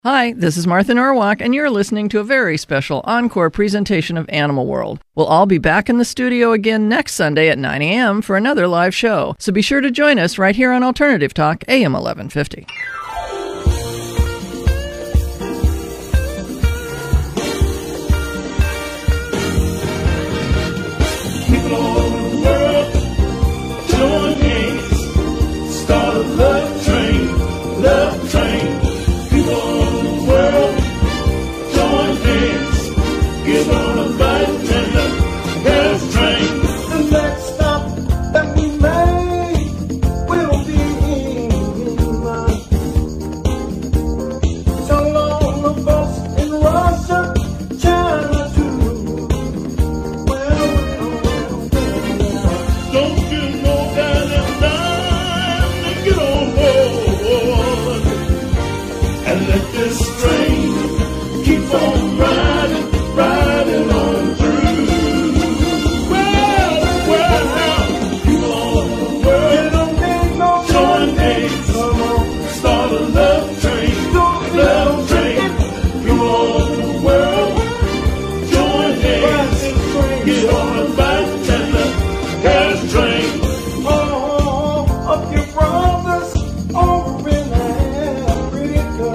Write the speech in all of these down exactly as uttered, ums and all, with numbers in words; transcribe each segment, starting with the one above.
Hi, this is Martha Norwalk, and you're listening to a very special encore presentation of Animal World. We'll all be back in the studio again next Sunday at nine a.m. for another live show, so be sure to join us right here on Alternative Talk, A M eleven fifty. People all over the world, join hands, start a love train, love train. People all over the world, join hands, get on a bike and a gas train. The next stop that we make will be so long the folks in Russia, China too. Well, well, well, well. Don't you know that it's time to get on board and let this train keep on riding, riding on through. Well, well, people all over the world, join hands, start a love train, love train. People all over the world, join hands, get on a bike and a gas train. Oh, up your brothers over in Africa.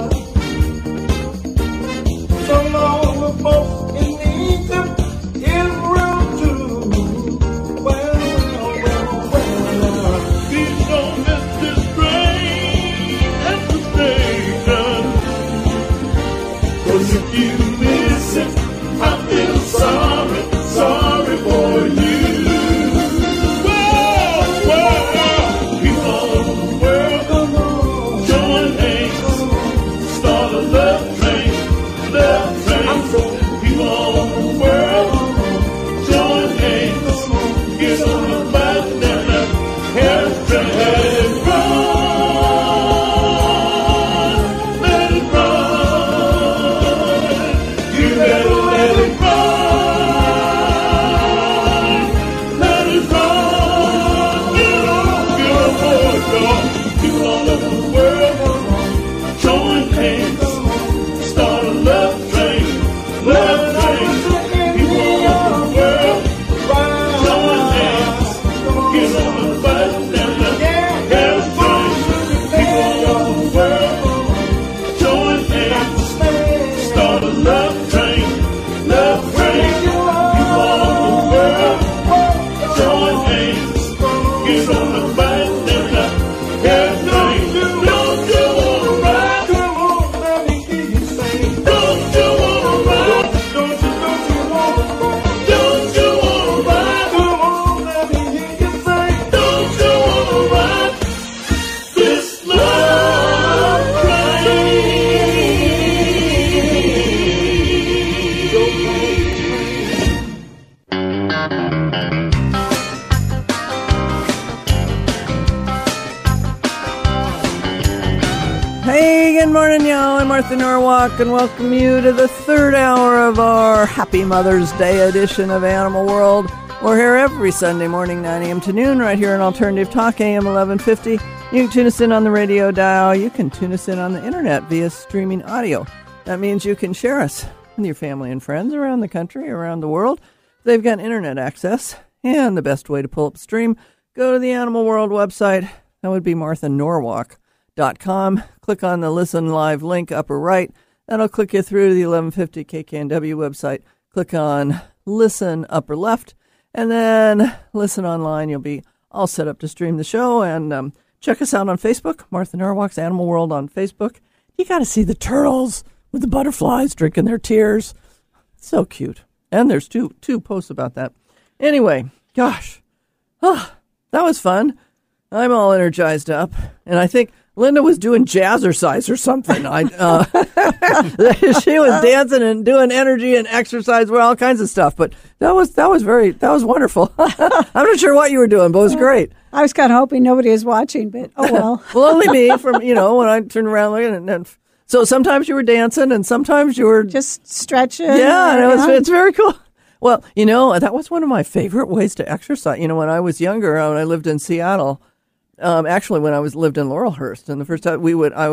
So long the folks in Egypt, Israel too. Well, well, well, well. Please don't miss this train at the station. 'Cause if you miss it, I feel sorry, sorry for you. Well, well, people all over the world, join hands, start a love train, love train. People all over the world, join hands, get on the bike and the gas train. Let it run, let it run. You better let it run, let it run. Get on, get on board, y'all. People all over the world, join hands, start a love train, love train. People all over the world, join hands, get on the bike and the gas train. People all over the world, join hands, start a love train, love train. People all over the world, join hands, get on the bike and the gas train. Don't you wanna ride? Come on, let me hear you say. Don't you wanna ride? Don't you, don't you wanna ride? Don't you wanna ride? Come on, let me hear you say. Don't you wanna ride this love train? Hey, good morning, y'all. I'm Martha Norwalk, and welcome you to the third hour of our Happy Mother's Day edition of Animal World. We're here every Sunday morning, nine a.m. to noon, right here on Alternative Talk, A M eleven fifty. You can tune us in on the radio dial. You can tune us in on the internet via streaming audio. That means you can share us with your family and friends around the country, around the world. They've got internet access, and the best way to pull up a stream, go to the Animal World website. That would be martha norwalk dot com. Click on the Listen Live link upper right. That'll click you through to the eleven fifty K K N W website. Click on Listen upper left, and then Listen Online. You'll be all set up to stream the show. And um, check us out on Facebook, Martha Norwalk's Animal World on Facebook. You got to see the turtles with the butterflies drinking their tears. So cute. And there's two two posts about that. Anyway, gosh, oh, that was fun. I'm all energized up, and I think Linda was doing jazzercise or something. I, uh, she was dancing and doing energy and exercise, well, all kinds of stuff. But that was that was very that was wonderful. I'm not sure what you were doing, but it was great. I was kind of hoping nobody was watching, but oh well. Well, only me. From you know when I turned around looking, and, and so sometimes you were dancing, and sometimes you were just stretching. Yeah, and it was, it's very cool. Well, you know, that was one of my favorite ways to exercise. You know, when I was younger, when I lived in Seattle. Um, actually, when I was lived in Laurelhurst, and the first time we would, I would,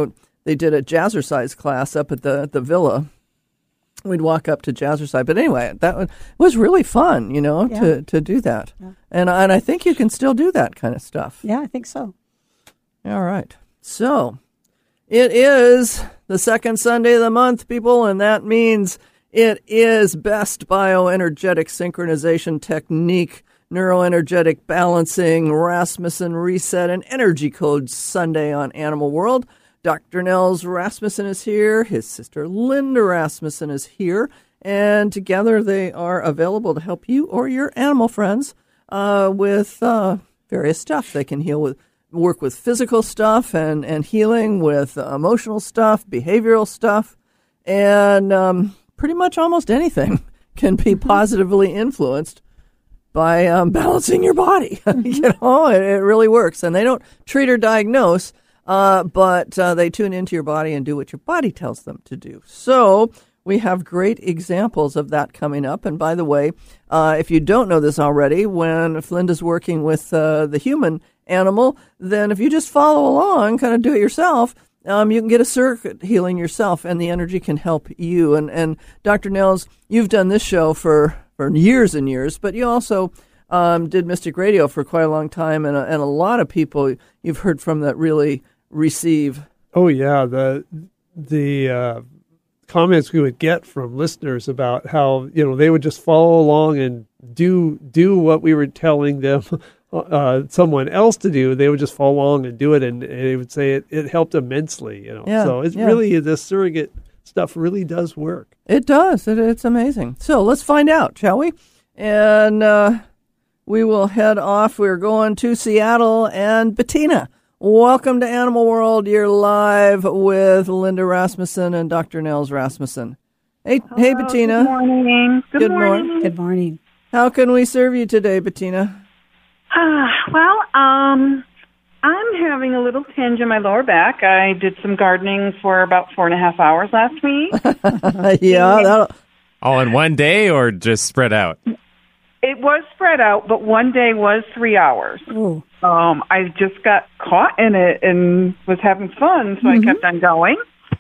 they did a jazzercise class up at the, the villa. We'd walk up to jazzercise. But anyway, that was really fun, you know, Yeah. to, to do that. Yeah. And, and I think you can still do that kind of stuff. Yeah, I think so. All right. So it is the second Sunday of the month, people, and that means it is Best Bioenergetic Synchronization Technique, Neuroenergetic Balancing, Rasmussen Reset, and Energy Code Sunday on Animal World. Doctor Nels Rasmussen is here. His sister Linda Rasmussen is here. And together they are available to help you or your animal friends uh, with uh, various stuff. They can heal with, work with physical stuff and, and healing with uh, emotional stuff, behavioral stuff, and um, pretty much almost anything can be positively influenced by um, balancing your body. You know, it, it really works. And they don't treat or diagnose. Uh, but uh, they tune into your body and do what your body tells them to do. So we have great examples of that coming up. And by the way, uh, if you don't know this already, when if Linda's working with uh, the human animal, then if you just follow along, kind of do it yourself, um, you can get a circuit healing yourself, and the energy can help you. And, and Doctor Nels, you've done this show for, for years and years, but you also um, did Mystic Radio for quite a long time, and a, and a lot of people you've heard from that really receive. Oh yeah, the the uh, comments we would get from listeners about how, you know, they would just follow along and do do what we were telling them uh, someone else to do. They would just follow along and do it, and, and they would say it, it helped immensely. You know, Yeah, so it's yeah. really, the surrogate stuff really does work. It does. It, it's amazing. So let's find out, shall we? And uh, we will head off. We're going to Seattle, and Bettina, welcome to Animal World. You're live with Linda Rasmussen and Doctor Nels Rasmussen. Hey, hey, Hello, Bettina. Good morning. Good, Good morning. morning. Good morning. How can we serve you today, Bettina? Ah, well, um, I'm having a little tinge in my lower back. I did some gardening for about four and a half hours last week. yeah, that'll, All in one day or just spread out? It was spread out, but one day was three hours. Ooh. Um, I just got caught in it and was having fun, so Mm-hmm. I kept on going.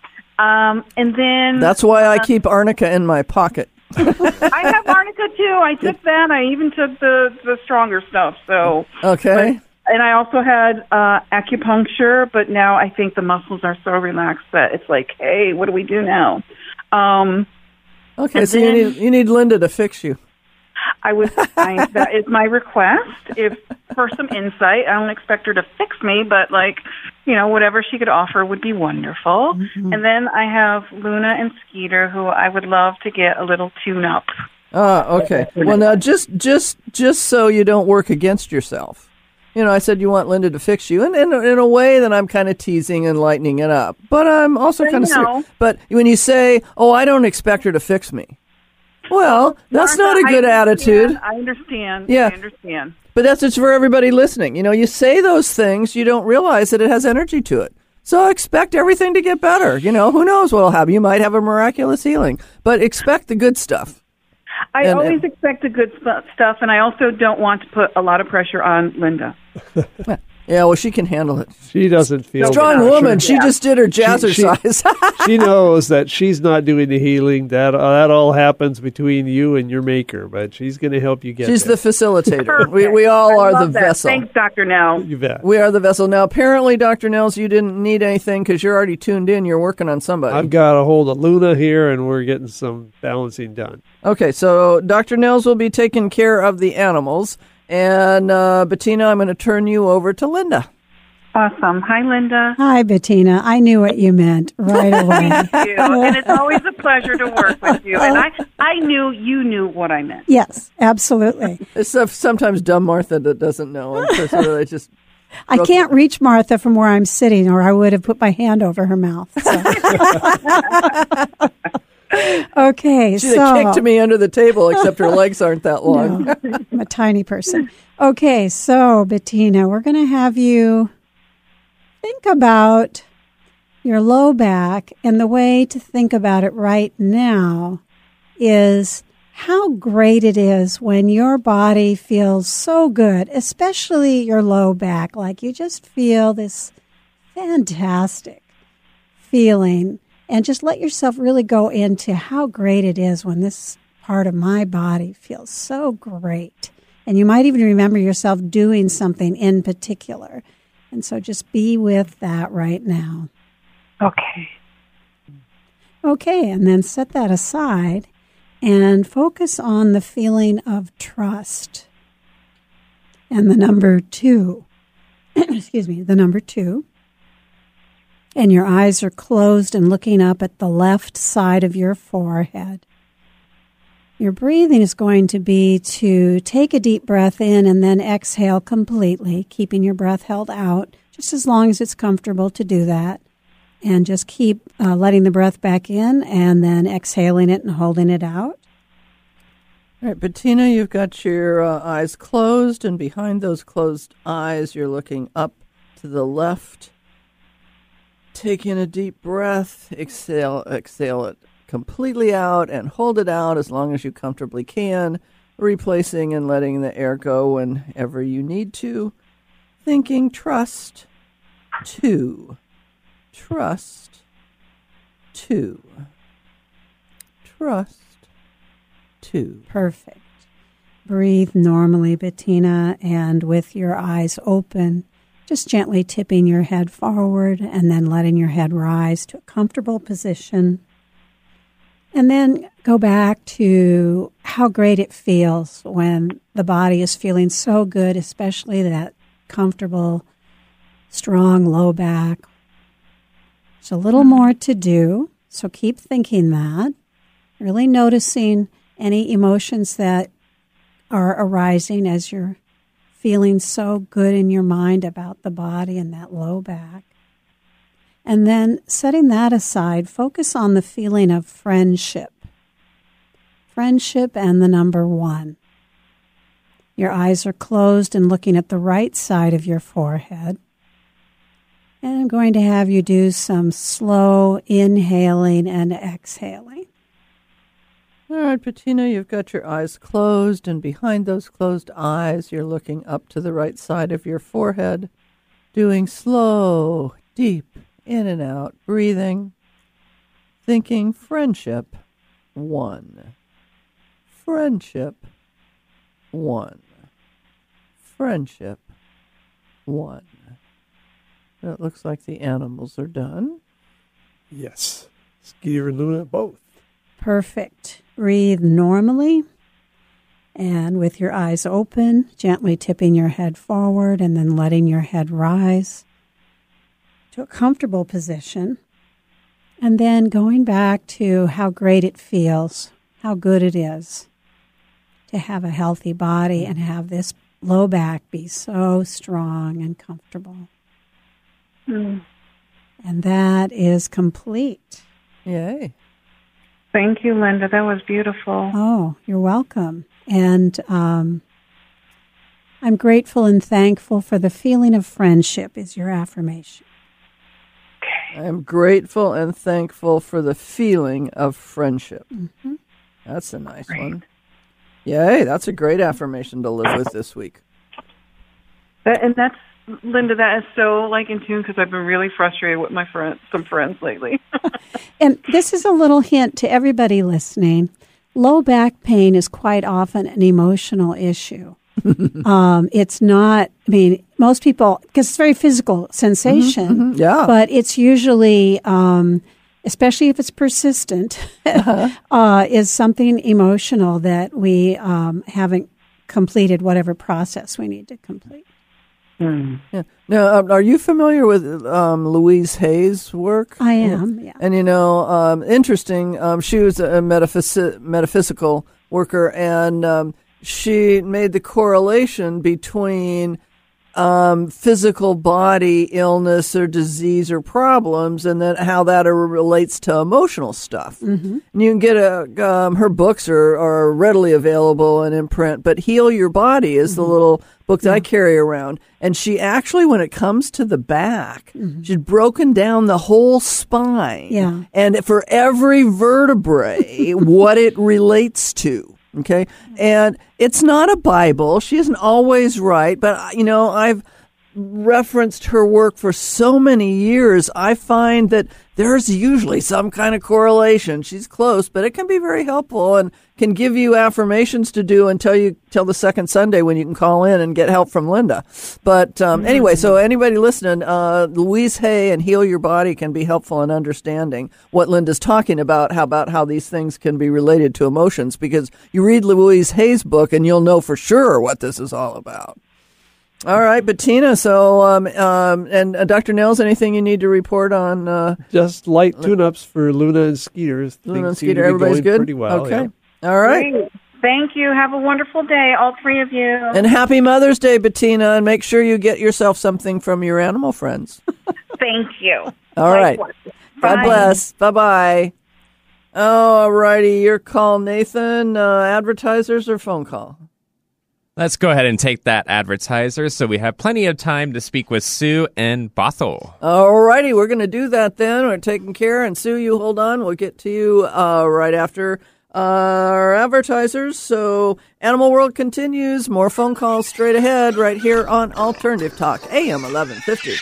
Um, and then that's why I keep arnica in my pocket. I have arnica too. I took that. I even took the the stronger stuff. So Okay. But, and I also had uh, acupuncture, but now I think the muscles are so relaxed that it's like, hey, what do we do now? Um, Okay, and so you then- need you need Linda to fix you. I was I, that is my request. If for some insight, I don't expect her to fix me, but like, you know, whatever she could offer would be wonderful. Mm-hmm. And then I have Luna and Skeeter, who I would love to get a little tune up. Ah, okay. Well, now just just just so you don't work against yourself. You know, I said you want Linda to fix you, and in, in a way that I'm kind of teasing and lightening it up. But I'm also I kind of know. serious. But when you say, "Oh, I don't expect her to fix me," well, that's not a Martha, good I attitude. understand. I understand. Yeah. I understand. But that's just for everybody listening. You know, you say those things, you don't realize that it has energy to it. So expect everything to get better. You know, who knows what will happen? You might have a miraculous healing, but expect the good stuff. I And- always expect the good sp- stuff, and I also don't want to put a lot of pressure on Linda. Yeah, well, she can handle it. She doesn't feel Strong the woman. pressure. She just did her she- jazzercise. She knows that she's not doing the healing. That uh, that all happens between you and your maker, but she's going to help you get She's there. the facilitator. Perfect. We we all I are love the that. vessel. Thanks, Doctor Nell. You bet. We are the vessel. Now, apparently, Doctor Nels, you didn't need anything because you're already tuned in. You're working on somebody. I've got a hold of Luna here, and we're getting some balancing done. Okay, so Doctor Nels will be taking care of the animals. And uh, Bettina, I'm going to turn you over to Linda. Awesome. Hi, Linda. Hi, Bettina. I knew what you meant right away. Thank you. And it's always a pleasure to work with you. And I, I knew you knew what I meant. Yes, absolutely. It's uh, sometimes dumb Martha that doesn't know. And so- so they just I can't reach Martha from where I'm sitting, or I would have put my hand over her mouth. So. Okay, she so kicked me under the table, except her legs aren't that long. No, I'm a tiny person. Okay, so Bettina, we're going to have you think about your low back, and the way to think about it right now is how great it is when your body feels so good, especially your low back, like you just feel this fantastic feeling and just let yourself really go into how great it is when this part of my body feels so great. And you might even remember yourself doing something in particular. And so just be with that right now. Okay. Okay, and then set that aside and focus on the feeling of trust. And the number two, excuse me, the number two. And your eyes are closed and looking up at the left side of your forehead. Your breathing is going to be to take a deep breath in and then exhale completely, keeping your breath held out, just as long as it's comfortable to do that. And just keep uh, letting the breath back in and then exhaling it and holding it out. All right, Bettina, you've got your uh, eyes closed, and behind those closed eyes, you're looking up to the left. Take in a deep breath, exhale, exhale it completely out, and hold it out as long as you comfortably can, replacing and letting the air go whenever you need to. Thinking trust, two. Trust, two. Trust, two. Perfect. Breathe normally, Bettina, and with your eyes open, just gently tipping your head forward and then letting your head rise to a comfortable position. And then go back to how great it feels when the body is feeling so good, especially that comfortable, strong low back. There's a little more to do, so keep thinking that. Really noticing any emotions that are arising as you're feeling so good in your mind about the body and that low back. And then setting that aside, focus on the feeling of friendship. Friendship and the number one. Your eyes are closed and looking at the right side of your forehead. And I'm going to have you do some slow inhaling and exhaling. All right, Bettina, you've got your eyes closed, and behind those closed eyes, you're looking up to the right side of your forehead, doing slow, deep in and out, breathing, thinking friendship, one. Friendship, one. Friendship, one. It looks like the animals are done. Yes. Skeeter and Luna both. Perfect. Breathe normally. And with your eyes open, gently tipping your head forward and then letting your head rise to a comfortable position. And then going back to how great it feels, how good it is to have a healthy body and have this low back be so strong and comfortable. Mm. And that is complete. Yay. Thank you, Linda. That was beautiful. Oh, you're welcome. And um, I'm grateful and thankful for the feeling of friendship is your affirmation. Okay. I'm grateful and thankful for the feeling of friendship. Mm-hmm. That's a nice Great. one. Yay, that's a great affirmation to live with this week. That, and that's, Linda, that is so like in tune because I've been really frustrated with my friends, some friends lately. And this is a little hint to everybody listening. Low back pain is quite often an emotional issue. um, it's not, I mean, most people, because it's a very physical sensation, Mm-hmm, mm-hmm, yeah. but it's usually, um, especially if it's persistent, uh-huh. uh, is something emotional that we um, haven't completed whatever process we need to complete. Mm. Yeah. Now, um, are you familiar with um, Louise Hay's work? I am, yeah. And, you know, um, interesting, um, she was a metaphys- metaphysical worker, and um, she made the correlation between um, physical body illness or disease or problems, and then how that relates to emotional stuff. Mm-hmm. And you can get a, um, her books are, are readily available and in print, but Heal Your Body is mm-hmm. the little book that yeah. I carry around. And she actually, when it comes to the back, mm-hmm. she's broken down the whole spine. Yeah. And for every vertebrae, what it relates to. Okay. And it's not a Bible. She isn't always right. But, you know, I've referenced her work for so many years, I find that there's usually some kind of correlation. She's close, but it can be very helpful and can give you affirmations to do until you till the second Sunday when you can call in and get help from Linda. But um, mm-hmm. anyway, so anybody listening, uh, Louise Hay and Heal Your Body can be helpful in understanding what Linda's talking about, how about how these things can be related to emotions, because you read Louise Hay's book and you'll know for sure what this is all about. All right, Bettina, so, um, um, and uh, Doctor Nels, anything you need to report on? Uh, Just light tune-ups for Luna and Skeeters. Luna and Things seem to Skeeter, be everybody's going good? Pretty well, okay. Yeah. All right. Great. Thank you. Have a wonderful day, all three of you. And happy Mother's Day, Bettina, and make sure you get yourself something from your animal friends. Thank you. All right. Likewise. God Bye. bless. Bye-bye. Oh, all righty. Your call, Nathan. Uh, advertisers or phone call? Let's go ahead and take that advertiser so we have plenty of time to speak with Sue and Bothell. All righty. We're going to do that then. We're taking care. And Sue, you hold on. We'll get to you uh, right after uh, our advertisers. So Animal World continues. More phone calls straight ahead right here on Alternative Talk, A M eleven fifty.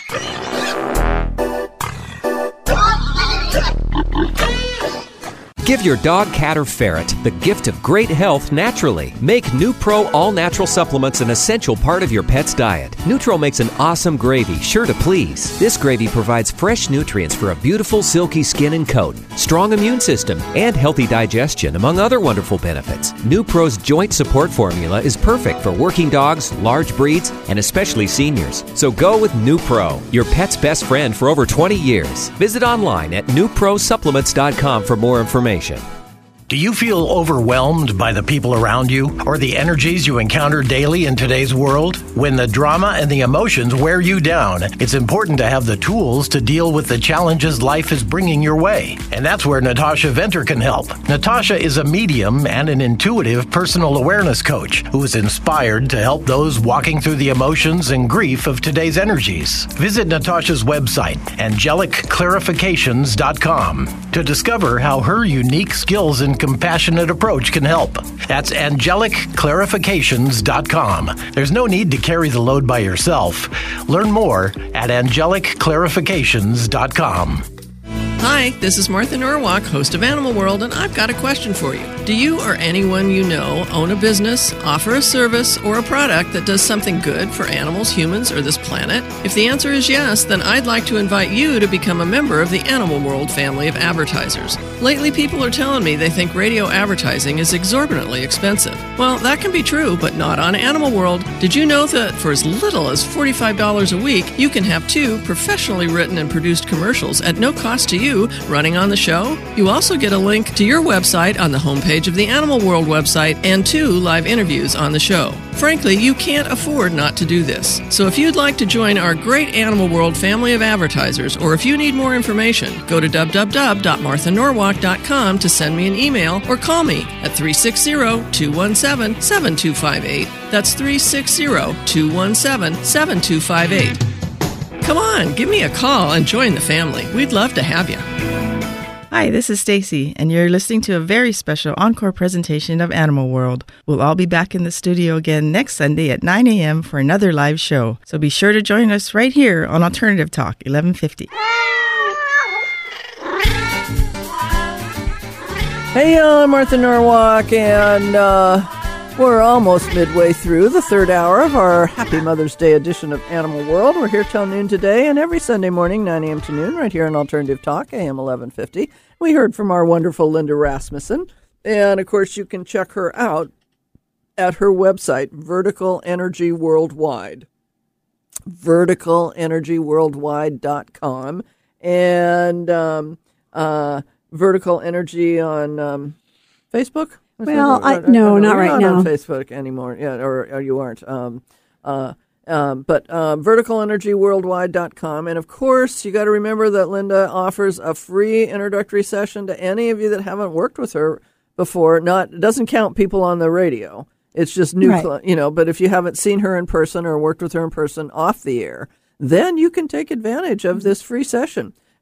Give your dog, cat, or ferret the gift of great health naturally. Make NuPro all-natural supplements an essential part of your pet's diet. NuTro makes an awesome gravy, sure to please. This gravy provides fresh nutrients for a beautiful, silky skin and coat, strong immune system, and healthy digestion, among other wonderful benefits. NuPro's joint support formula is perfect for working dogs, large breeds, and especially seniors. So go with NuPro, your pet's best friend for over twenty years. Visit online at new pro supplements dot com for more information. Do you feel overwhelmed by the people around you or the energies you encounter daily in today's world? When the drama and the emotions wear you down, it's important to have the tools to deal with the challenges life is bringing your way. And that's where Natasha Venter can help. Natasha is a medium and an intuitive personal awareness coach who is inspired to help those walking through the emotions and grief of today's energies. Visit Natasha's website, angelic clarifications dot com, to discover how her unique skills and compassionate approach can help. That's angelic clarifications dot com. There's no need to carry the load by yourself. Learn more at angelic clarifications dot com. Hi, this is Martha Norwalk, host of Animal World, and I've got a question for you. Do you or anyone you know own a business, offer a service, or a product that does something good for animals, humans, or this planet? If the answer is yes, then I'd like to invite you to become a member of the Animal World family of advertisers. Lately, people are telling me they think radio advertising is exorbitantly expensive. Well, that can be true, but not on Animal World. Did you know that for as little as forty-five dollars a week, you can have two professionally written and produced commercials at no cost to you running on the show? You also get a link to your website on the homepage of the Animal World website and two live interviews on the show. Frankly, you can't afford not to do this. So if you'd like to join our great Animal World family of advertisers, or if you need more information, go to w w w dot martha norwalk dot com to send me an email or call me at three six zero, two one seven, seven two five eight. That's three six zero, two one seven, seven two five eight. Come on, give me a call and join the family. We'd love to have you. Hi, this is Stacy, and you're listening to a very special encore presentation of Animal World. We'll all be back in the studio again next Sunday at nine a.m. for another live show. So be sure to join us right here on Alternative Talk, eleven fifty. Hey, I'm Martha Norwalk, and uh, we're almost midway through the third hour of our Happy Mother's Day edition of Animal World. We're here till noon today, and every Sunday morning, nine a.m. to noon, right here on Alternative Talk, A M eleven fifty. We heard from our wonderful Linda Rasmussen, and of course, you can check her out at her website, Vertical Energy Worldwide, vertical energy worldwide dot com, and um, uh, Vertical Energy on um, Facebook. Well, I, no, not right not now. On Facebook anymore, yeah, or, or you aren't. Um, uh, um, but uh, vertical energy worldwide dot com, and of course, you got to remember that Linda offers a free introductory session to any of you that haven't worked with her before. Not it doesn't count people on the radio. It's just new, Right. cl- you know. But if you haven't seen her in person or worked with her in person off the air, then you can take advantage of this free session.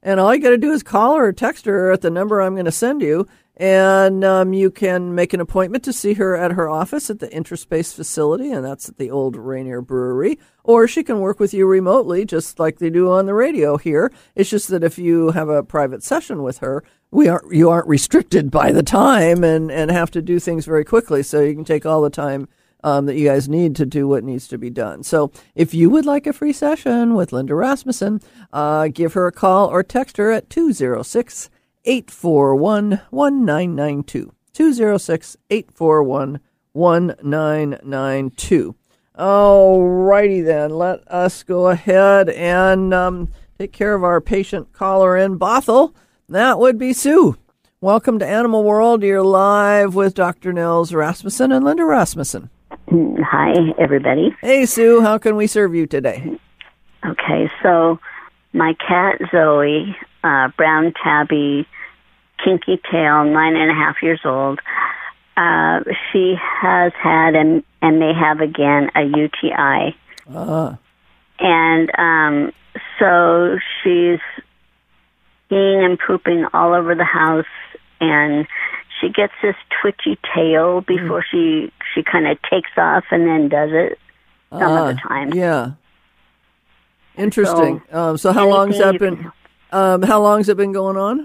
And all you got to do is call her or text her at the number I'm going to send you. And um, you can make an appointment to see her at her office at the Interspace facility, and that's at the old Rainier Brewery. Or she can work with you remotely, just like they do on the radio here. It's just that if you have a private session with her, we aren't you aren't restricted by the time and, and have to do things very quickly. So you can take all the time um, that you guys need to do what needs to be done. So if you would like a free session with Linda Rasmussen, uh, give her a call or text her at two oh six, eight four one, one nine nine two. two oh six, eight four one, one nine nine two. All righty then. Let us go ahead and um, take care of our patient caller in Bothell. That would be Sue. Welcome to Animal World. You're live with Doctor Nels Rasmussen and Linda Rasmussen. Hi, everybody. Hey, Sue. How can we serve you today? Okay, so my cat Zoe, uh, brown tabby, kinky tail, nine and a half years old. Uh, she has had and, and may have again a U T I. Ah. And um, so she's peeing and pooping all over the house, and she gets this twitchy tail before mm. she, she kind of takes off and then does it some ah, of the time. Yeah. Interesting. So, um, so how long has that been? Can, um, how long has it been going on?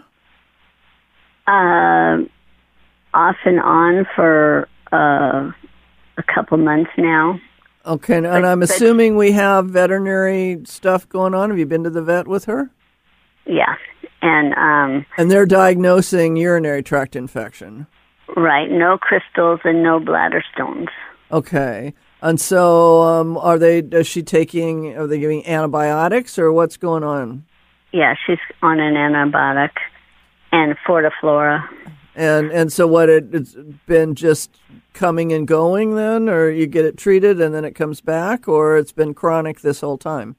Uh, off and on for uh, a couple months now. Okay, and but, I'm but, assuming we have veterinary stuff going on. Have you been to the vet with her? Yeah, and um, and they're diagnosing urinary tract infection. Right, no crystals and no bladder stones. Okay, and so um, are they? Is she taking? Are they giving antibiotics or what's going on? Yeah, she's on an antibiotic and Fortiflora. And and so what, it, it's been just coming and going then, or you get it treated and then it comes back, or it's been chronic this whole time?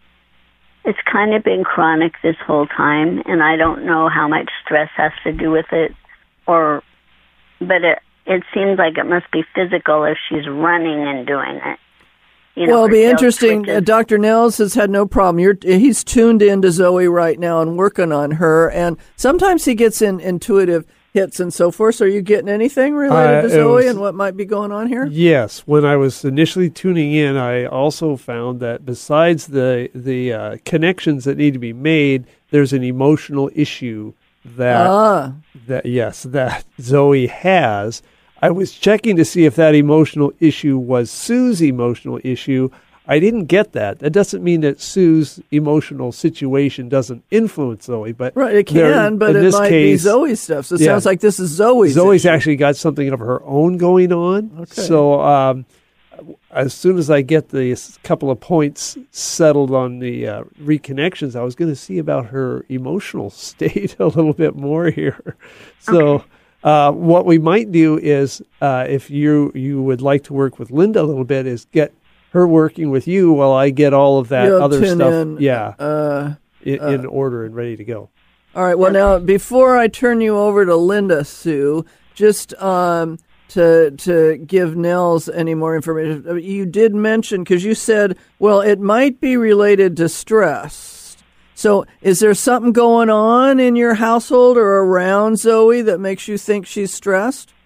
It's kind of been chronic this whole time, and I don't know how much stress has to do with it, or, but it it seems like it must be physical if she's running and doing it. You know, well, it'll be interesting. Uh, Doctor Nels has had no problem. You're, he's tuned in to Zoe right now and working on her, and sometimes he gets in intuitive hits and so forth. So are you getting anything related uh, to Zoe was, and what might be going on here? Yes. When I was initially tuning in, I also found that besides the the uh, connections that need to be made, there's an emotional issue that ah. that yes that Zoe has. I was checking to see if that emotional issue was Sue's emotional issue. I didn't get that. That doesn't mean that Sue's emotional situation doesn't influence Zoe, but right, it can, but it might case, be Zoe's stuff. So it yeah, sounds like this is Zoe's. Zoe's issue. actually got something of her own going on. Okay. So um, as soon as I get the couple of points settled on the uh, reconnections, I was going to see about her emotional state a little bit more here. So. Okay. Uh, what we might do is, uh, if you you would like to work with Linda a little bit, is get her working with you while I get all of that You'll other stuff, in, yeah, uh, in, uh, in order and ready to go. All right. Well, now before I turn you over to Linda, Sue, just um, to to give Nels any more information, you did mention, because you said, well, it might be related to stress. So is there something going on in your household or around Zoe that makes you think she's stressed?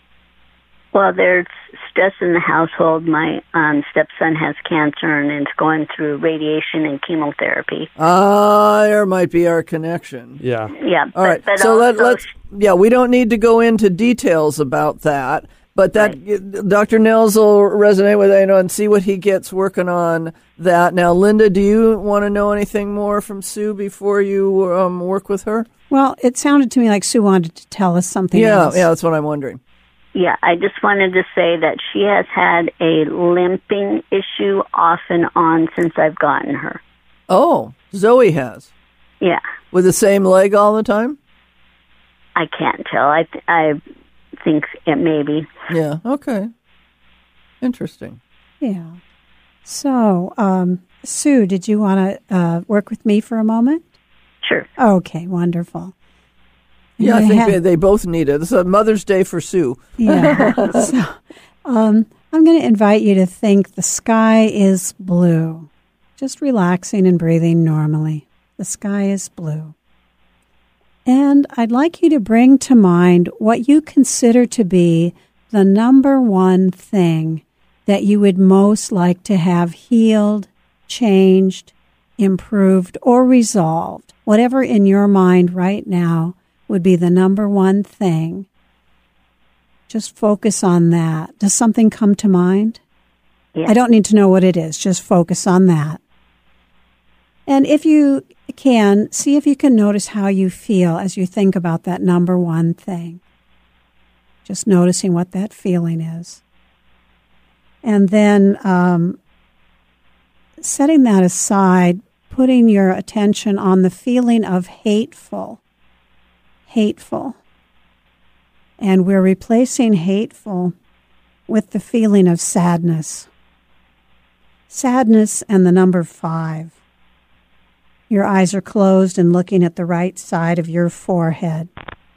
Well, there's stress in the household. My um, stepson has cancer and is going through radiation and chemotherapy. Ah, there might be our connection. Yeah. Yeah. All right. But, but so let, also, let's, yeah, we don't need to go into details about that. But that right. Doctor Nels will resonate with, you know, and see what he gets working on that. Now, Linda, do you want to know anything more from Sue before you um, work with her? Well, it sounded to me like Sue wanted to tell us something yeah, else. Yeah, that's what I'm wondering. Yeah, I just wanted to say that she has had a limping issue off and on since I've gotten her. Oh, Zoe has? Yeah. With the same leg all the time? I can't tell. I I think it may be. Yeah, okay. Interesting. Yeah. So, um, Sue, did you want to uh, work with me for a moment? Sure. Okay, wonderful. And yeah, I think have, they, they both need it. It's a Mother's Day for Sue. Yeah. so, um, I'm going to invite you to think the sky is blue. Just relaxing and breathing normally. The sky is blue. And I'd like you to bring to mind what you consider to be the number one thing that you would most like to have healed, changed, improved, or resolved. Whatever in your mind right now would be the number one thing. Just focus on that. Does something come to mind? Yes. I don't need to know what it is. Just focus on that. And if you can, see if you can notice how you feel as you think about that number one thing. Just noticing what that feeling is. And then um, setting that aside, putting your attention on the feeling of hateful. Hateful. And we're replacing hateful with the feeling of sadness. Sadness and the number five. Your eyes are closed and looking at the right side of your forehead.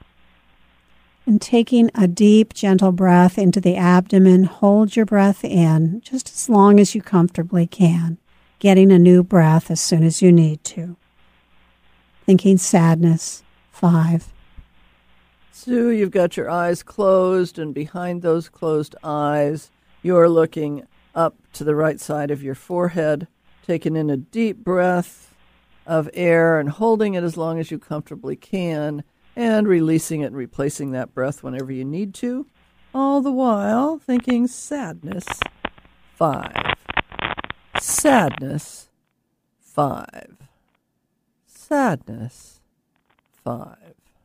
And taking a deep, gentle breath into the abdomen, hold your breath in just as long as you comfortably can, getting a new breath as soon as you need to. Thinking sadness, five. Sue, you've got your eyes closed, and behind those closed eyes, you're looking up to the right side of your forehead, taking in a deep breath of air and holding it as long as you comfortably can, and releasing it and replacing that breath whenever you need to, all the while thinking sadness, five. Sadness, five. Sadness, five.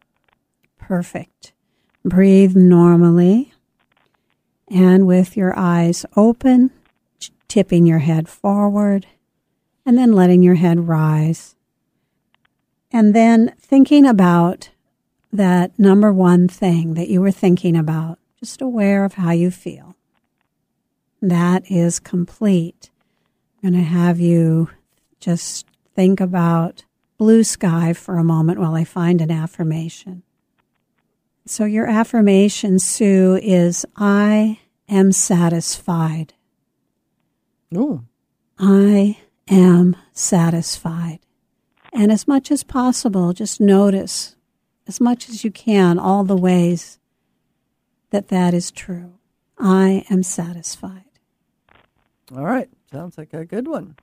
Perfect. Breathe normally, and with your eyes open, tipping your head forward, and then letting your head rise. And then thinking about that number one thing that you were thinking about, just aware of how you feel. That is complete. I'm going to have you just think about blue sky for a moment while I find an affirmation. So your affirmation, Sue, is I am satisfied. Oh. I am satisfied. And as much as possible, just notice, as much as you can, all the ways that that is true. I am satisfied. All right. Sounds like a good one.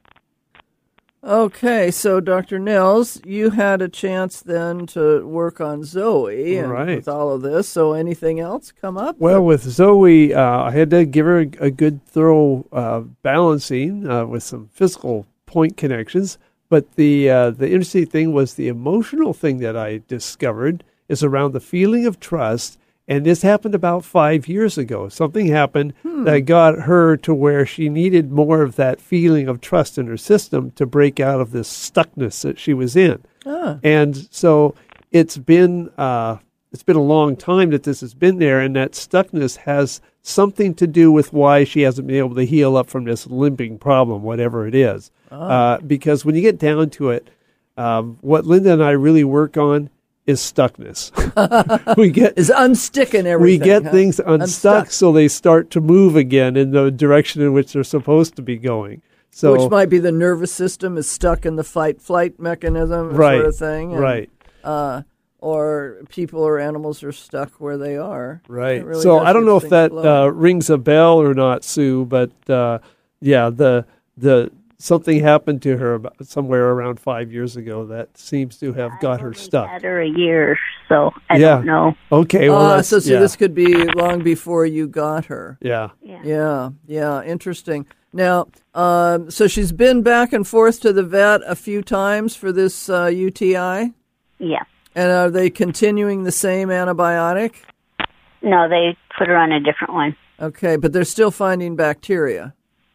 Okay, so Doctor Nils, you had a chance then to work on Zoe and right. with all of this. So anything else come up? Well, with Zoe, uh, I had to give her a, a good, thorough uh, balancing uh, with some physical point connections. But the uh, the interesting thing was the emotional thing that I discovered is around the feeling of trust. And this happened about five years ago. Something happened hmm. that got her to where she needed more of that feeling of trust in her system to break out of this stuckness that she was in. Ah. And so it's been uh, it's been a long time that this has been there, and that stuckness has something to do with why she hasn't been able to heal up from this limping problem, whatever it is. Ah. Uh, because when you get down to it, um, what Linda and I really work on is stuckness. we get is unsticking everything. We get huh? things unstuck, Unstuck. so they start to move again in the direction in which they're supposed to be going. So, which might be the nervous system is stuck in the fight-flight mechanism, right, sort of thing. And, right. Uh, or people or animals are stuck where they are. Right. Really so I don't know if that uh, rings a bell or not, Sue, but uh, yeah, the the something happened to her about somewhere around five years ago that seems to have got her stuck. Had her a year, so I yeah. don't know. Okay, well, uh, that's, so see, yeah. this could be long before you got her. Yeah, yeah, yeah, yeah. Interesting. Now, um, so she's been back and forth to the vet a few times for this uh, U T I. Yeah. And are they continuing the same antibiotic? No, they put her on a different one. Okay, but they're still finding bacteria.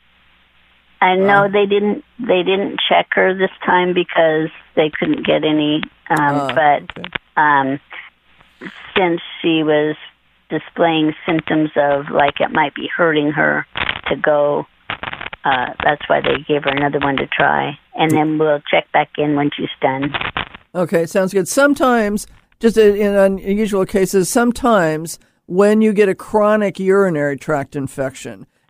I know uh, they didn't. They didn't check her this time because they couldn't get any. Um, uh, but okay. um, since she was displaying symptoms of like it might be hurting her to go, uh, that's why they gave her another one to try. And then we'll check back in when she's done. Okay, sounds good. Sometimes, just in unusual cases, sometimes when you get a chronic urinary tract infection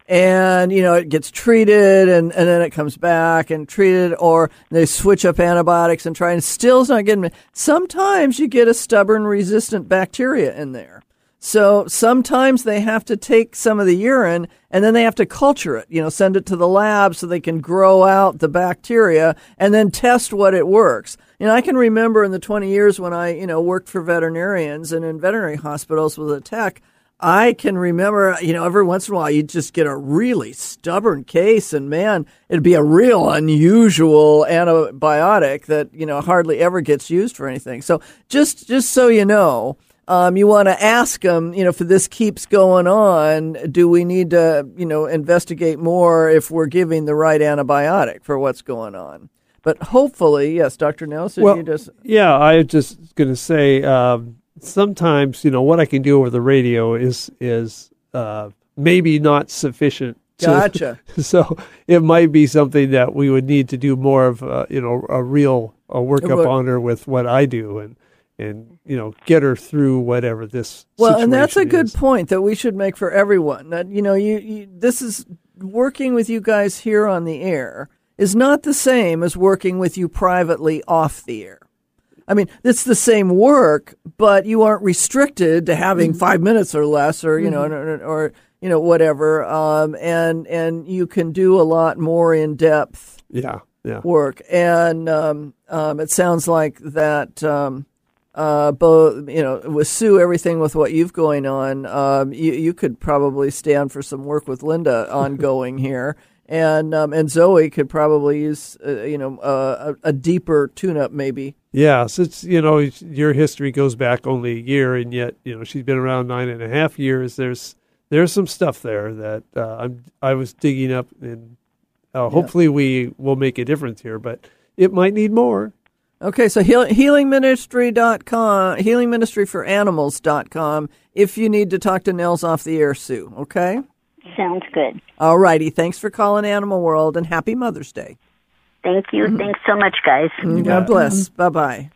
and, you know, it gets treated and, and then it comes back and treated, or they switch up antibiotics and try, and still it's not getting, sometimes you get a stubborn resistant bacteria in there. So sometimes they have to take some of the urine and then they have to culture it, you know, send it to the lab so they can grow out the bacteria and then test what it works. You know, I can remember in the twenty years when I, you know, worked for veterinarians and in veterinary hospitals with a tech, I can remember, you know, every once in a while you'd just get a really stubborn case and, man, it'd be a real unusual antibiotic that, you know, hardly ever gets used for anything. So just, just so you know, Um, you want to ask them, you know, if this keeps going on, do we need to, you know, investigate more if we're giving the right antibiotic for what's going on? But hopefully, yes, Doctor Nelson, well, you just... Yeah, I was just going to say, um, sometimes, you know, what I can do over the radio is, is uh, maybe not sufficient. To, Gotcha. So it might be something that we would need to do more of, uh, you know, a real a workup on her with what I do and, and, you know, get her through whatever this Well, and that's a good is. point that we should make for everyone. That, you know, you, you this is working with you guys here on the air is not the same as working with you privately off the air. I mean, it's the same work, but you aren't restricted to having mm-hmm. five minutes or less, or you mm-hmm. know, or, or you know, whatever. Um, and and you can do a lot more in depth. Yeah, yeah. Work, and um, um, it sounds like that. Um, uh, both, you know, with Sue, everything with what you've going on, um, you you could probably stand for some work with Linda ongoing here. And um, and Zoe could probably use, uh, you know, uh, a, a deeper tune-up maybe. Yeah, since, you know, your history goes back only a year, and yet, you know, she's been around nine and a half years. There's there's some stuff there that uh, I'm I was digging up, and uh, hopefully yeah. we will make a difference here, but it might need more. Okay, so heal, healing ministry dot com, healing ministry for animals dot com, if you need to talk to Nels off the air, Sue, okay? Sounds good. All righty. Thanks for calling Animal World, and happy Mother's Day. Thank you. Mm-hmm. Thanks so much, guys. God yeah. bless. Bye-bye.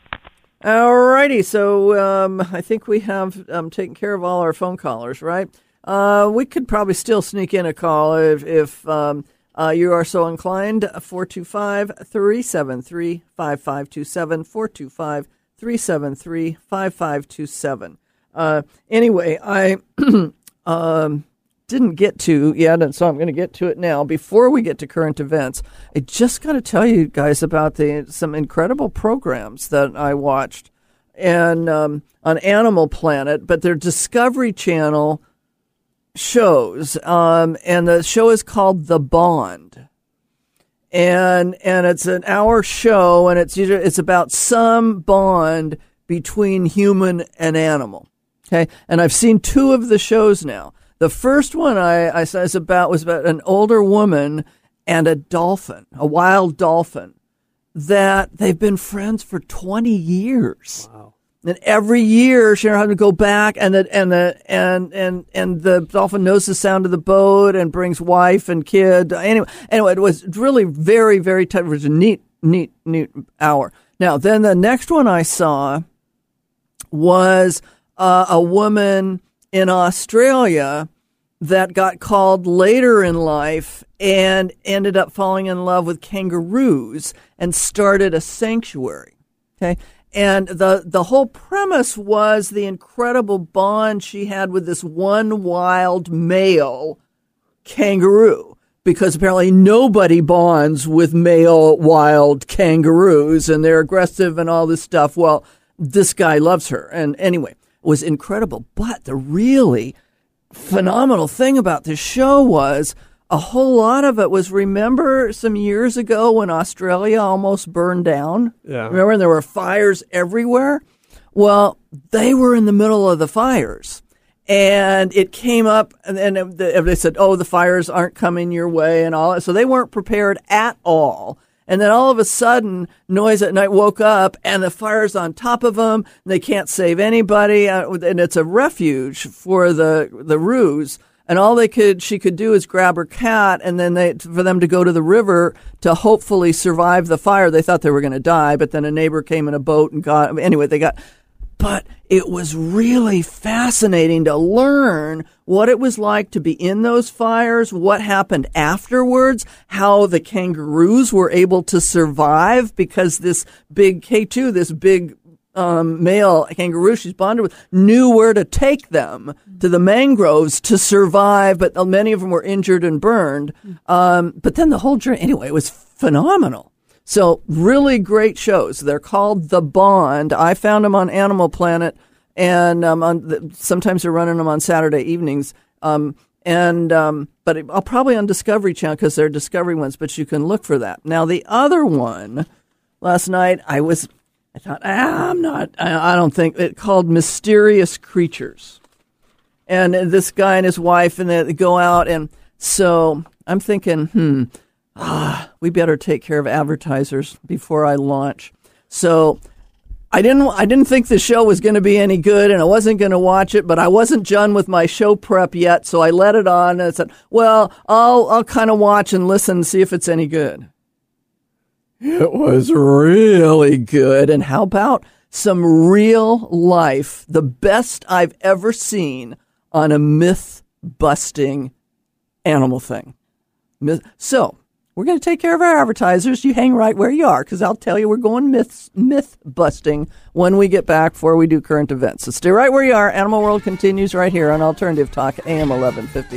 All righty. So um, I think we have um, taken care of all our phone callers, right? Uh, we could probably still sneak in a call if, if um, uh, you are so inclined. four two five, three seven three, five five two seven, four two five, three seven three, five five two seven. Uh, anyway, I... um. didn't get to yet, and so I'm going to get to it now. Before we get to current events, I just got to tell you guys about the some incredible programs that I watched and um, on Animal Planet, but they're Discovery Channel shows, um, and the show is called The Bond, and and it's an hour show, and it's it's about some bond between human and animal. Okay, and I've seen two of the shows now. The first one I, I saw was about was about an older woman and a dolphin, a wild dolphin, that they've been friends for twenty years. Wow! And every year she had to go back, and the and the and and and the dolphin knows the sound of the boat and brings wife and kid. Anyway, anyway, it was really very very tough. It was a neat, neat, neat hour. Now, then the next one I saw was uh, a woman in Australia that got called later in life and ended up falling in love with kangaroos and started a sanctuary. Okay. And the, the whole premise was the incredible bond she had with this one wild male kangaroo, because apparently nobody bonds with male wild kangaroos and they're aggressive and all this stuff. Well, this guy loves her. And anyway, was incredible. But the really phenomenal thing about this show was a whole lot of it was, remember some years ago when Australia almost burned down? Yeah. Remember, and there were fires everywhere? Well, they were in the middle of the fires. And it came up, and, and they said, oh, the fires aren't coming your way and all that. So they weren't prepared at all. And then all of a sudden, Noise at Night woke up, and the fire's on top of them. And they can't save anybody, uh, and it's a refuge for the the roos. And all they could she could do is grab her cat, and then they for them to go to the river to hopefully survive the fire. They thought they were going to die, but then a neighbor came in a boat and got. Anyway, they got. but it was really fascinating to learn what it was like to be in those fires, what happened afterwards, how the kangaroos were able to survive because this big K two, this big um, male kangaroo she's bonded with, knew where to take them to the mangroves to survive, but many of them were injured and burned. Um, but then the whole journey, anyway, it was phenomenal. So really great shows. They're called The Bond. I found them on Animal Planet, and um, on the, sometimes they're running them on Saturday evenings. Um, and um, but it, I'll probably on Discovery Channel because they're Discovery ones. But you can look for that. Now the other one, last night I was, I thought ah, I'm not. I, I don't think it called Mysterious Creatures, and this guy and his wife and they go out, and so I'm thinking, hmm. Ah, we better take care of advertisers before I launch. So I didn't I didn't think the show was going to be any good, and I wasn't going to watch it, but I wasn't done with my show prep yet, so I let it on, and I said, well, I'll I'll kind of watch and listen and see if it's any good. It was really good. And how about some real life, the best I've ever seen on a myth-busting animal thing. So we're going to take care of our advertisers. You hang right where you are, because I'll tell you we're going myths, myth busting when we get back before we do current events. So stay right where you are. Animal World continues right here on Alternative Talk, A M eleven fifty.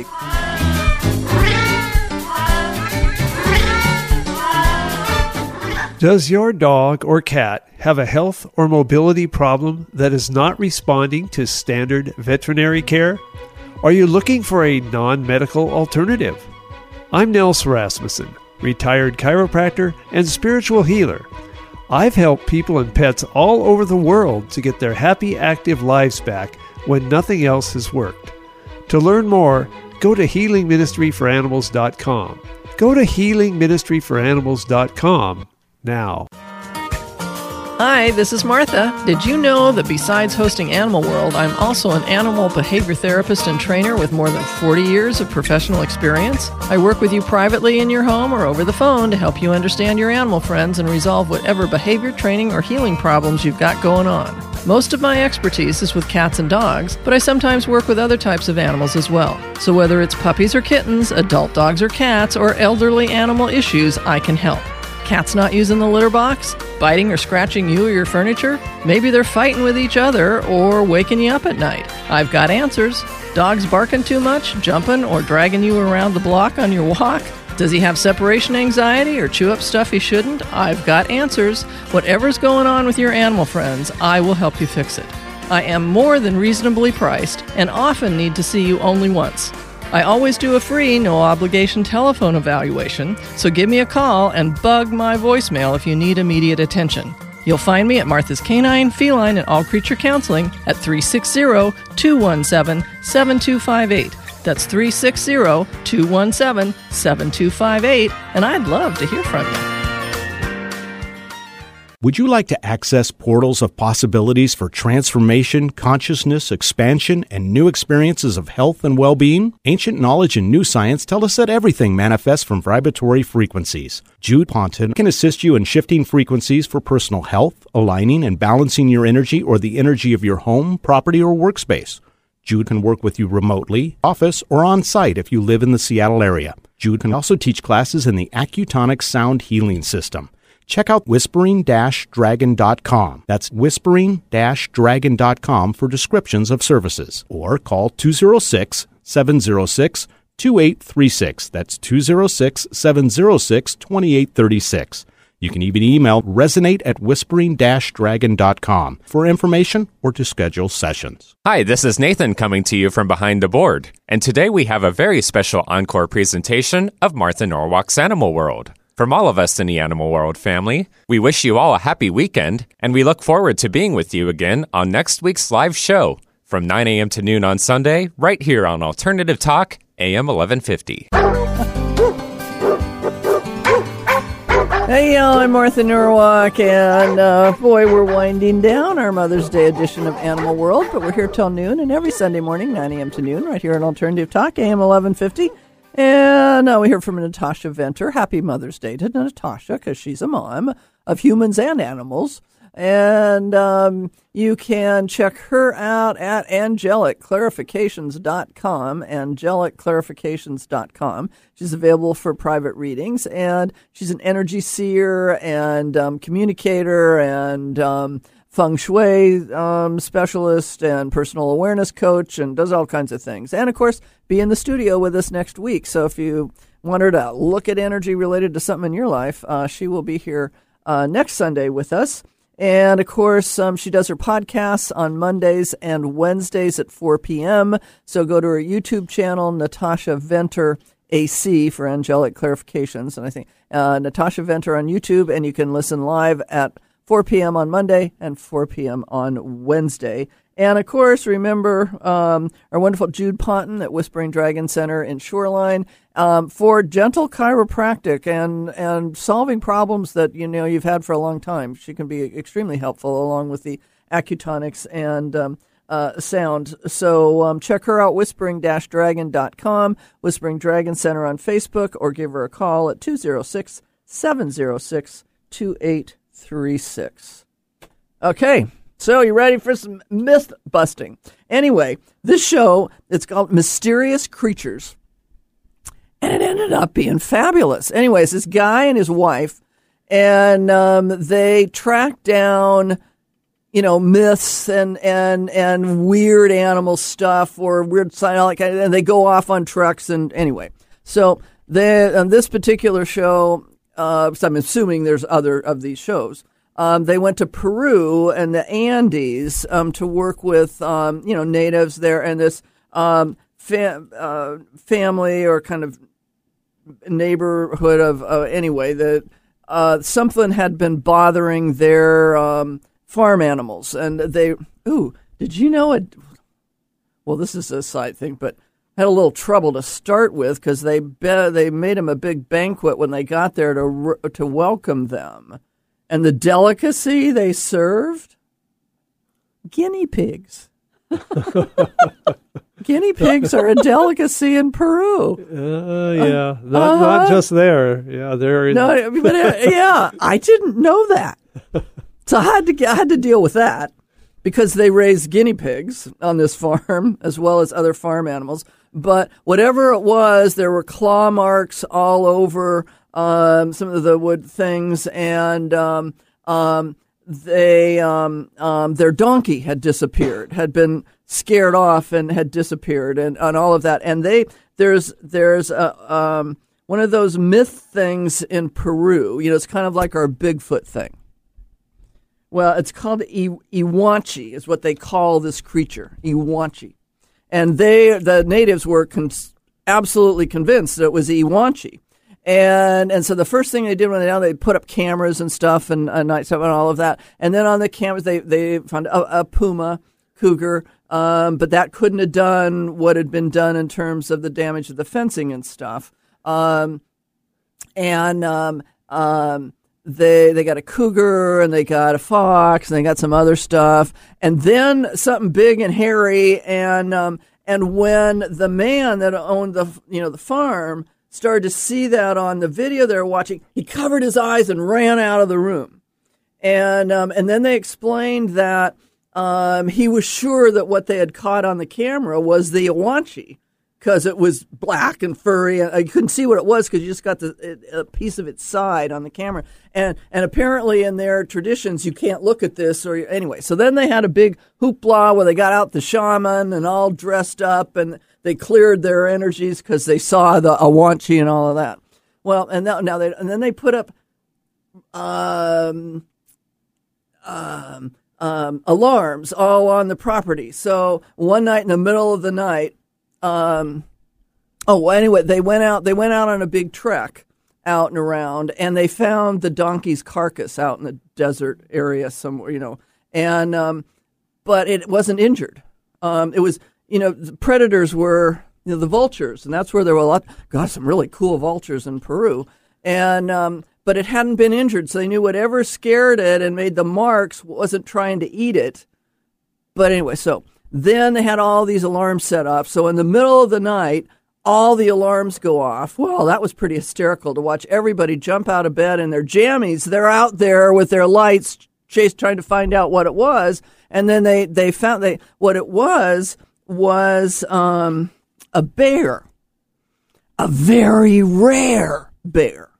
Does your dog or cat have a health or mobility problem that is not responding to standard veterinary care? Are you looking for a non-medical alternative? I'm Nels Rasmussen, retired chiropractor and spiritual healer. I've helped people and pets all over the world to get their happy, active lives back when nothing else has worked. To learn more, go to healing ministry for animals dot com. Go to healing ministry for animals dot com now. Hi, this is Martha. Did you know that besides hosting Animal World, I'm also an animal behavior therapist and trainer with more than forty years of professional experience? I work with you privately in your home or over the phone to help you understand your animal friends and resolve whatever behavior training or healing problems you've got going on. Most of my expertise is with cats and dogs, but I sometimes work with other types of animals as well. So whether it's puppies or kittens, adult dogs or cats, or elderly animal issues, I can help. Cats not using the litter box? Biting or scratching you or your furniture? Maybe they're fighting with each other or waking you up at night. I've got answers. Dogs barking too much, jumping, or dragging you around the block on your walk? Does he have separation anxiety or chew up stuff he shouldn't? I've got answers. Whatever's going on with your animal friends, I will help you fix it. I am more than reasonably priced and often need to see you only once. I always do a free, no-obligation telephone evaluation, so give me a call and bug my voicemail if you need immediate attention. You'll find me at Martha's Canine, Feline, and All Creature Counseling at three six zero, two one seven, seven two five eight. That's three six zero, two one seven, seven two five eight, and I'd love to hear from you. Would you like to access portals of possibilities for transformation, consciousness, expansion, and new experiences of health and well-being? Ancient knowledge and new science tell us that everything manifests from vibratory frequencies. Jude Ponton can assist you in shifting frequencies for personal health, aligning and balancing your energy or the energy of your home, property, or workspace. Jude can work with you remotely, office, or on-site if you live in the Seattle area. Jude can also teach classes in the Accutonic Sound Healing System. Check out whispering dash dragon dot com. That's whispering dash dragon dot com for descriptions of services. Or call two oh six, seven oh six, two eight three six. That's two oh six, seven oh six, two eight three six. You can even email resonate at whispering dash dragon dot com for information or to schedule sessions. Hi, this is Nathan coming to you from behind the board. And today we have a very special encore presentation of Martha Norwalk's Animal World. From all of us in the Animal World family, we wish you all a happy weekend, and we look forward to being with you again on next week's live show from nine a.m. to noon on Sunday, right here on Alternative Talk, A M eleven fifty. Hey, y'all, I'm Martha Norwalk, and uh, boy, we're winding down our Mother's Day edition of Animal World, but we're here till noon, and every Sunday morning, nine a.m. to noon, right here on Alternative Talk, A M eleven fifty. And uh, we hear from Natasha Venter. Happy Mother's Day to Natasha, because she's a mom of humans and animals. And um, you can check her out at angelic clarifications dot com, angelic clarifications dot com. She's available for private readings, and she's an energy seer and um, communicator and um, feng shui um, specialist and personal awareness coach, and does all kinds of things. And, of course, be in the studio with us next week. So if you want her to look at energy related to something in your life, uh, she will be here uh, next Sunday with us. And, of course, um, she does her podcasts on Mondays and Wednesdays at four p.m. So go to her YouTube channel, Natasha Venter A C, for Angelic Clarifications. And I think uh, Natasha Venter on YouTube, and you can listen live at four p.m. on Monday and four p.m. on Wednesday. And, of course, remember um, our wonderful Jude Ponton at Whispering Dragon Center in Shoreline um, for gentle chiropractic and, and solving problems that, you know, you've had for a long time. She can be extremely helpful along with the acutonics and um, uh, sound. So um, check her out, whispering dash dragon dot com, Whispering Dragon Center on Facebook, or give her a call at two oh six, seven oh six, two eight three six. Okay. So you ready for some myth busting? Anyway, this show, it's called Mysterious Creatures, and it ended up being fabulous. Anyways, this guy and his wife, and um, they track down, you know, myths and and and weird animal stuff or weird sign, like, and they go off on trucks. And anyway, so they on this particular show, uh, so I'm assuming there's other of these shows. Um, they went to Peru and the Andes um, to work with, um, you know, natives there, and this um, fam- uh, family or kind of neighborhood of, uh, anyway, that uh, something had been bothering their um, farm animals. And they, ooh, did you know it? Well, this is a side thing, but had a little trouble to start with because they be- they made them a big banquet when they got there to to welcome them. And the delicacy they served? Guinea pigs. Guinea pigs are a delicacy in Peru. Uh, yeah, uh, not uh, not just there. Yeah, there. No, but uh, yeah, I didn't know that. So I had to I had to deal with that because they raise guinea pigs on this farm as well as other farm animals. But whatever it was, there were claw marks all over Um, some of the wood things, and um, um, they um, um, their donkey had disappeared, had been scared off and had disappeared, and, and all of that. And they there's there's a, um, one of those myth things in Peru. You know, it's kind of like our Bigfoot thing. Well, it's called I- Iwanchi, is what they call this creature, Iwanchi, and they the natives were con- absolutely convinced that it was Iwanchi. And and so the first thing they did when they down, they put up cameras and stuff and uh, night stuff and all of that. And then on the cameras, they, they found a, a puma, cougar, um, but that couldn't have done what had been done in terms of the damage of the fencing and stuff. Um, and um, um, they they got a cougar and they got a fox and they got some other stuff. And then something big and hairy. And um, and when the man that owned the you know the farm started to see that on the video they were watching, he covered his eyes and ran out of the room. And um, and then they explained that um, he was sure that what they had caught on the camera was the Iwanchi because it was black and furry. And you couldn't see what it was because you just got the, a piece of its side on the camera. And and apparently in their traditions, you can't look at this. or Anyway, so then they had a big hoopla where they got out the shaman and all dressed up, and they cleared their energies because they saw the Iwanchi and all of that. Well, and now, now they and then they put up um, um, um, alarms all on the property. So one night in the middle of the night, um, oh, well, anyway, they went out. They went out on a big trek out and around, and they found the donkey's carcass out in the desert area somewhere, you know, and um, but it wasn't injured. Um, it was. You know, the predators were, you know, the vultures, and that's where there were a lot, got some really cool vultures in Peru. And, um, but it hadn't been injured, so they knew whatever scared it and made the marks wasn't trying to eat it. But anyway, so then they had all these alarms set up. So in the middle of the night, all the alarms go off. Well, that was pretty hysterical to watch everybody jump out of bed in their jammies. They're out there with their lights chase trying to find out what it was, and then they they found they what it was was um, a bear, a very rare bear.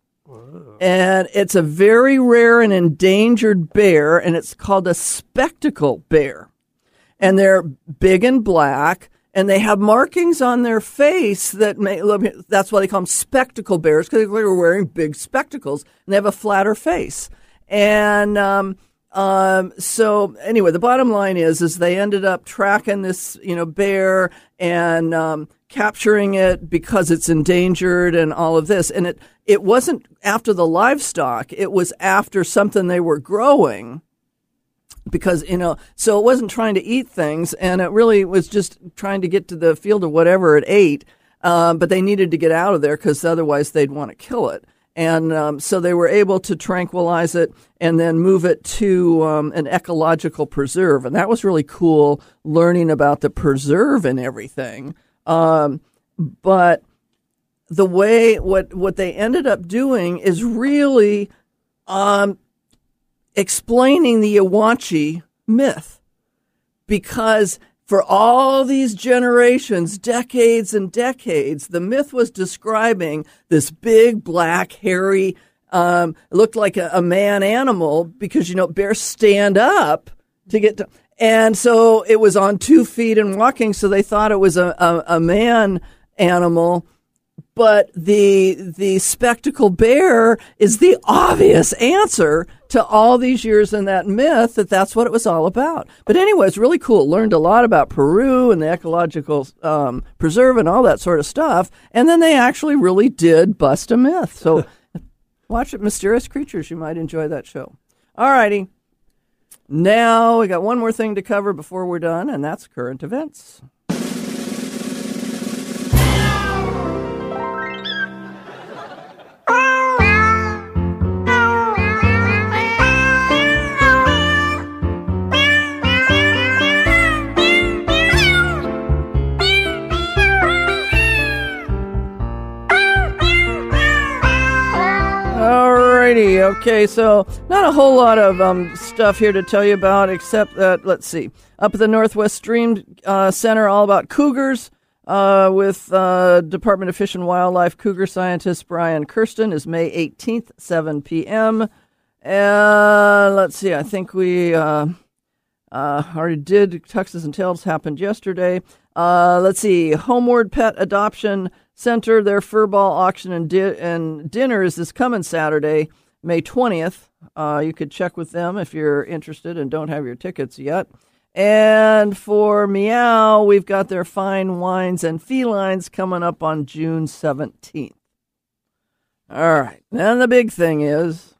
And it's a very rare and endangered bear, and it's called a spectacle bear. And they're big and black, and they have markings on their face that may, that's why they call them spectacle bears, because they're wearing big spectacles, and they have a flatter face. And um, um, so anyway, the bottom line is, is they ended up tracking this, you know, bear and um, capturing it because it's endangered and all of this. And it, it wasn't after the livestock. It was after something they were growing because, you know, so it wasn't trying to eat things, and it really was just trying to get to the field of whatever it ate. Um, but they needed to get out of there because otherwise they'd want to kill it. And um, so they were able to tranquilize it and then move it to um, an ecological preserve. And that was really cool, learning about the preserve and everything. Um, but the way what what they ended up doing is really um, explaining the Awachi myth, because for all these generations, decades and decades, the myth was describing this big, black, hairy, um, looked like a, a man animal, because, you know, bears stand up to get to, and so it was on two feet and walking, so they thought it was a, a, a man animal. But the the spectacle bear is the obvious answer to all these years in that myth, that that's what it was all about. But anyway, it's really cool. Learned a lot about Peru and the ecological um, preserve and all that sort of stuff. And then they actually really did bust a myth. So watch it, Mysterious Creatures. You might enjoy that show. All righty. Now we got one more thing to cover before we're done, and that's current events. Okay, so not a whole lot of um, stuff here to tell you about, except that, let's see, up at the Northwest Stream uh, Center, all about cougars, uh, with uh, Department of Fish and Wildlife cougar scientist Brian Kirsten, is May eighteenth, seven p.m. And let's see, I think we uh, uh, already did Tuxes and Tails, happened yesterday. Uh, let's see, Homeward Pet Adoption Center, their furball auction and, di- and dinner is this coming Saturday, May twentieth. Uh, you could check with them if you're interested and don't have your tickets yet. And for Meow, we've got their fine wines and felines coming up on June seventeenth. All right. Then the big thing is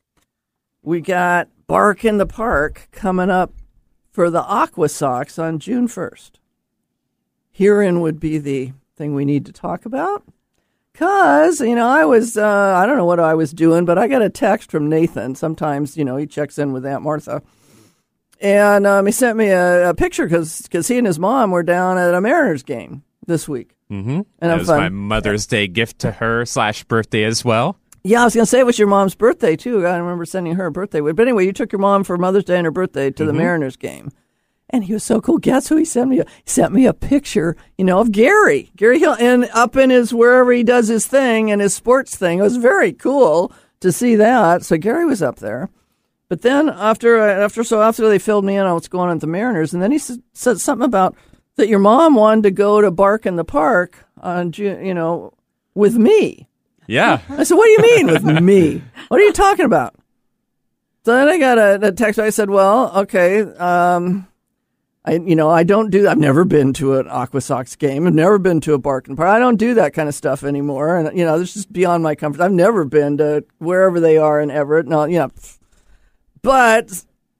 we got Bark in the Park coming up for the Aqua Sox on June first. Herein would be the thing we need to talk about. Because, you know, I was, uh, I don't know what I was doing, but I got a text from Nathan. Sometimes, you know, he checks in with Aunt Martha. And um, he sent me a, a picture because he and his mom were down at a Mariners game this week. Mm-hmm. And that was my Mother's Day gift to her slash birthday as well. Yeah, I was going to say it was your mom's birthday, too. I remember sending her a birthday. But anyway, you took your mom for Mother's Day and her birthday to mm-hmm. the Mariners game. And he was so cool. Guess who he sent me? He sent me a picture, you know, of Gary. Gary Hill, and up in his, wherever he does his thing and his sports thing. It was very cool to see that. So Gary was up there. But then after, after so after they filled me in on what's going on at the Mariners, and then he said, said something about that your mom wanted to go to Bark in the Park on, you know, with me. Yeah. I said, what do you mean with me? What are you talking about? So then I got a, a text. I said, well, okay, um, I, you know, I don't do, I've never been to an Aqua Sox game. I've never been to a Bark in the Park. I don't do that kind of stuff anymore. And, you know, this is beyond my comfort. I've never been to wherever they are in Everett. No, you know, but,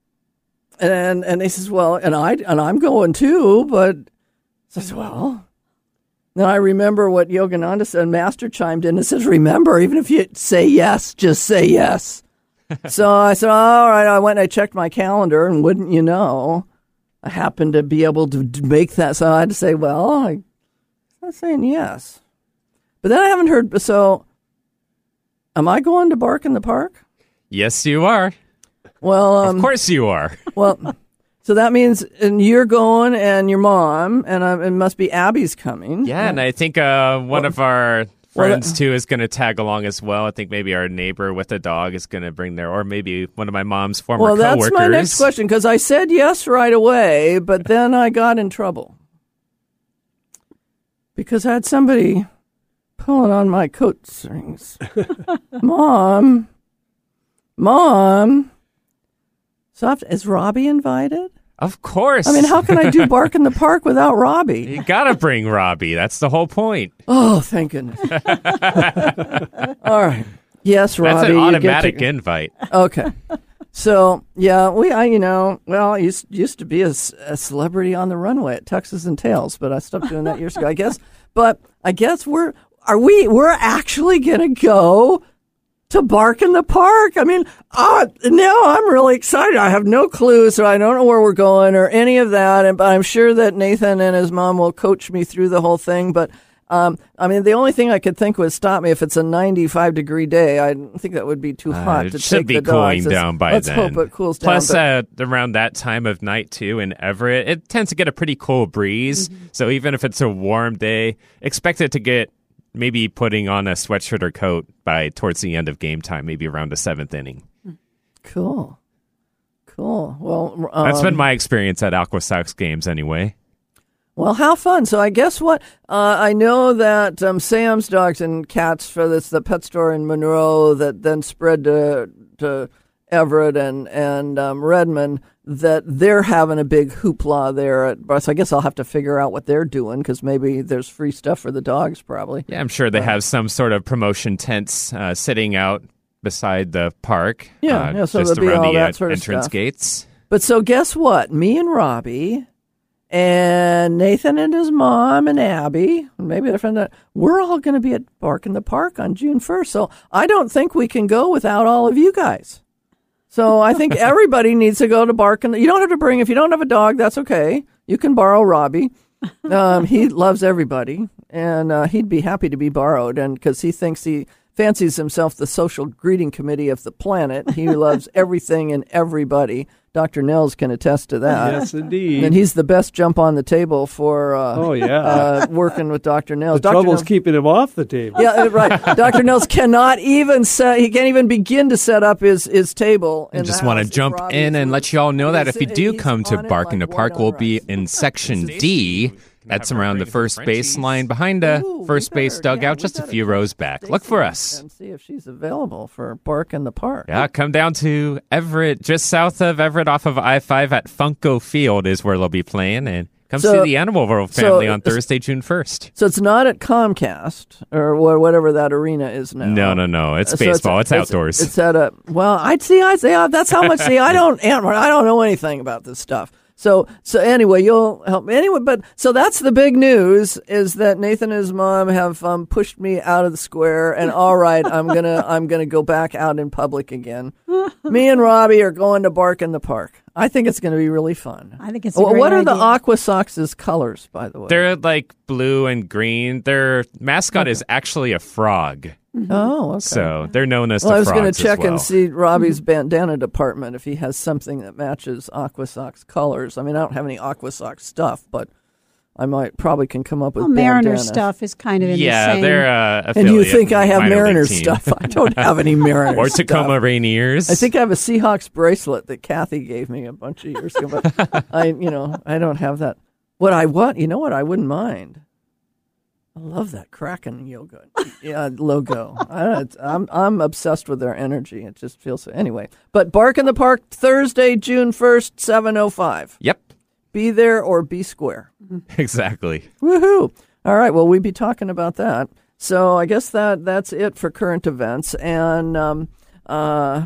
and, and he says, well, and I, and I'm going too, but so I said, well, then I remember what Yogananda said, Master chimed in and says, remember, even if you say yes, just say yes. So I said, all right, I went and I checked my calendar, and wouldn't you know, I happened to be able to make that. So I had to say, well, I, I'm saying yes. But then I haven't heard. So am I going to Bark in the Park? Yes, you are. Well, um, of course you are. Well, so that means and you're going and your mom, and uh, it must be Abby's coming. Yeah, and I think uh, one Well- of our well, friends, uh, too, is going to tag along as well. I think maybe our neighbor with a dog is going to bring their, or maybe one of my mom's former Well, coworkers. that's my next question, because I said yes right away, but then I got in trouble. Because I had somebody pulling on my coat strings. Mom, Mom, so I have to- is Robbie invited? Of course. I mean, how can I do Bark in the Park without Robbie? You got to bring Robbie. That's the whole point. Oh, thank goodness. All right. Yes, Robbie. That's an you get automatic to- invite. Okay. So, yeah, we, I, you know, well, I used, used to be a, c- a celebrity on the runway at Tuxes and Tails, but I stopped doing that years ago, I guess. But I guess we're, are we, we're actually going to go to Bark in the Park. I mean, oh, now I'm really excited. I have no clue, so I don't know where we're going or any of that. And, but I'm sure that Nathan and his mom will coach me through the whole thing. But, um, I mean, the only thing I could think would stop me if it's a ninety-five degree day. I don't think that would be too hot Uh, to it should take be the cooling dogs. down by Let's then. hope it cools Plus, down. but- uh, around that time of night, too, in Everett, it tends to get a pretty cool breeze. Mm-hmm. So even if it's a warm day, expect it to get maybe putting on a sweatshirt or coat by towards the end of game time, maybe around the seventh inning. Cool. Cool. Well, um, That's been my experience at Aqua Sox games anyway. Well, how fun. So I guess what, uh, I know that um, Sam's Dogs and Cats for this, the pet store in Monroe that then spread to, to Everett and, and um, Redmond, that they're having a big hoopla there at Bar- so I guess I'll have to figure out what they're doing, because maybe there's free stuff for the dogs probably. Yeah, I'm sure they Uh, have some sort of promotion tents uh, sitting out beside the park. Yeah, uh, yeah, so just there'll be around all the that uh, sort of entrance stuff. gates. But so guess what? Me and Robbie and Nathan and his mom and Abby, maybe their friend, we're all going to be at Bark in the Park on June first. So I don't think we can go without all of you guys. So I think everybody needs to go to Bark in the, you don't have to bring, if you don't have a dog, that's okay. You can borrow Robbie. Um, he loves everybody, and uh, he'd be happy to be borrowed, and because he thinks he fancies himself the social greeting committee of the planet. He loves everything and everybody. Doctor Nels can attest to that. Yes, indeed. And he's the best jump on the table for uh, Oh, yeah. uh, working with Doctor Nels. The Doctor trouble's Nels- keeping him off the table. yeah, uh, right. Doctor Nels cannot even set, he can't even begin to set up his, his table. I in just the want to house if jump Robbie in is and with- let you all know that he's- if you do he's come to on it Bark in the like Park, white on we'll be rice. in section D. That's around the first baseline behind the Ooh, we first base better- yeah, dugout, we just a better few check rows back. Look for us. and see if she's available for Bark in the Park. Yeah, come down to Everett, just south of Everett off of I five at Funko Field is where they'll be playing. And come So- see the Animal World so family on it's- Thursday, June first. So it's not at Comcast or wha- whatever that arena is now. No, no, no. It's So baseball. It's, outdoors. It's at a well. I'd see. I say uh, that's how much. See, I don't. I don't know anything about this stuff. So so anyway, you'll help me anyway. But so that's the big news is that Nathan and his mom have um, pushed me out of the square. And all right, I'm gonna I'm gonna go back out in public again. Me and Robbie are going to Bark in the Park. I think it's going to be really fun. I think it's a Well, great what are the idea. Aqua Sox's colors, by the way? They're like blue and green. Their mascot is actually a frog. Oh, okay. So they're known as Well, the I was frogs going to check as well. and see Robbie's bandana department if he has something that matches Aqua Sox colors. I mean, I don't have any Aqua Sox stuff, but I might probably can come up with Well, Mariner bandanas. stuff is kind of in Yeah, the same. they're uh, And you affiliate think I have minor league Mariner team. stuff? I don't have any Mariner or stuff. Tacoma Rainiers. I think I have a Seahawks bracelet that Kathy gave me a bunch of years ago, but I, you know, I don't have that. What I want, you know what? I wouldn't mind. I love that Kraken yoga yeah, logo. I, it's- I'm I'm obsessed with their energy. It just feels so. Anyway, but Bark in the Park Thursday, June first, seven oh five. Yep, Be there or be square. exactly. Woohoo! All right. Well, we'll be talking about that. So I guess that that's it for current events. And um, uh,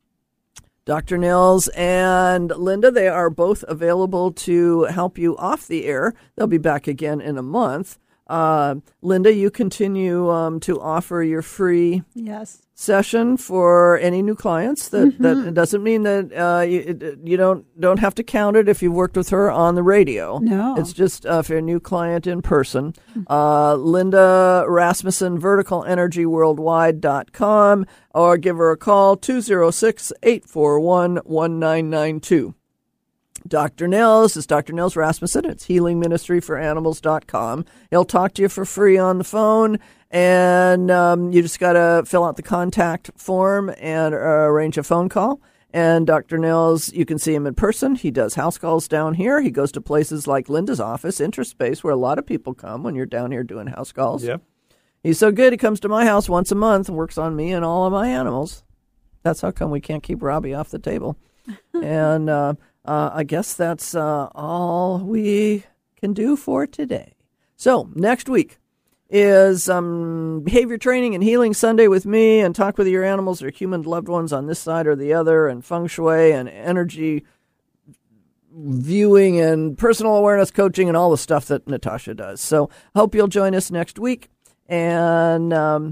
Doctor Nils and Linda, they are both available to help you off the air. They'll be back again in a month. Uh, Linda, you continue um, to offer your free yes. session for any new clients. That Mm-hmm. that it doesn't mean that uh, you, you don't don't have to count it if you've worked with her on the radio. No. It's just uh, for a new client in person. Uh, Linda Rasmussen, vertical energy worldwide dot com, or give her a call, two oh six, eight four one, one nine nine two. Doctor Nels is Doctor Nels Rasmussen. It's healing ministry for animals dot com. He'll talk to you for free on the phone, and um, you just got to fill out the contact form and uh, arrange a phone call. And Doctor Nels, you can see him in person. He does house calls down here. He goes to places like Linda's office, Interspace, where a lot of people come when you're down here doing house calls. Yep. He's so good, he comes to my house once a month and works on me and all of my animals. That's how come we can't keep Robbie off the table. and uh, uh, I guess that's uh, all we can do for today. So next week is um, Behavior Training and Healing Sunday with me, and talk with your animals or human loved ones on this side or the other, and feng shui and energy viewing and personal awareness coaching and all the stuff that Natasha does. So hope you'll join us next week. And um,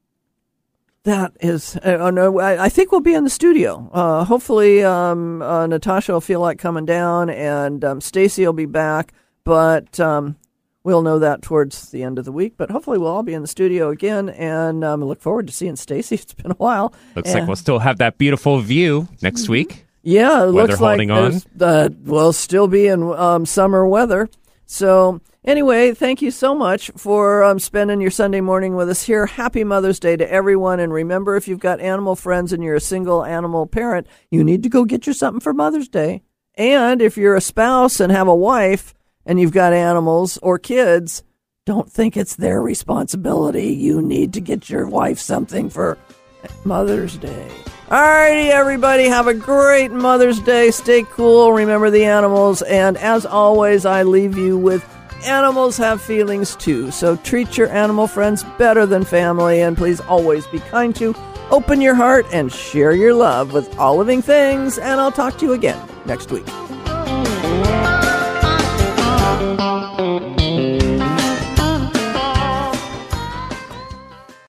that is, uh, no, I, I think we'll be in the studio. Uh, hopefully um, uh, Natasha will feel like coming down, and um, Stacy will be back, but um, we'll know that towards the end of the week. But hopefully we'll all be in the studio again, and um, I look forward to seeing Stacy. It's been a while. Looks and, like we'll still have that beautiful view next week. Yeah, it Weather looks holding like on. Uh, we'll still be in um, summer weather. So anyway, thank you so much for um, spending your Sunday morning with us here. Happy Mother's Day to everyone. And remember, if you've got animal friends and you're a single animal parent, you need to go get you something for Mother's Day. And if you're a spouse and have a wife and you've got animals or kids, don't think it's their responsibility. You need to get your wife something for Mother's Day. All righty, everybody. Have a great Mother's Day. Stay cool. Remember the animals. And as always, I leave you with animals have feelings too. So treat your animal friends better than family. And please always be kind to, open your heart, and share your love with all living things. And I'll talk to you again next week.